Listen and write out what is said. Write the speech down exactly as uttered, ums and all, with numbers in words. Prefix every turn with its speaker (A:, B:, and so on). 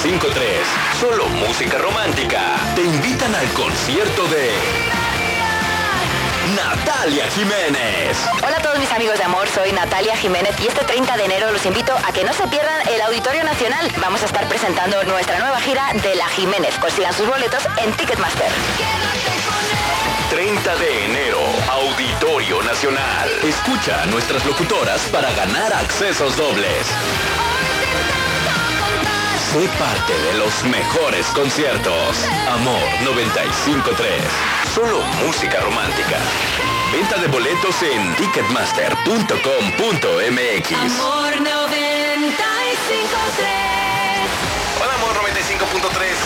A: cinco tres. Solo música romántica. Te invitan al concierto de Natalia Jiménez.
B: Hola a todos mis amigos de amor, soy Natalia Jiménez y este treinta de enero los invito a que no se pierdan el Auditorio Nacional. Vamos a estar presentando nuestra nueva gira de La Jiménez. Consigan sus boletos en Ticketmaster.
A: treinta de enero, Auditorio Nacional. Escucha a nuestras locutoras para ganar accesos dobles. Sé parte de los mejores conciertos. Amor noventa y cinco tres. Solo música romántica. Venta de boletos en ticketmaster punto com punto m x.
C: Amor noventa y cinco tres.
A: Hola, Amor noventa y cinco punto tres.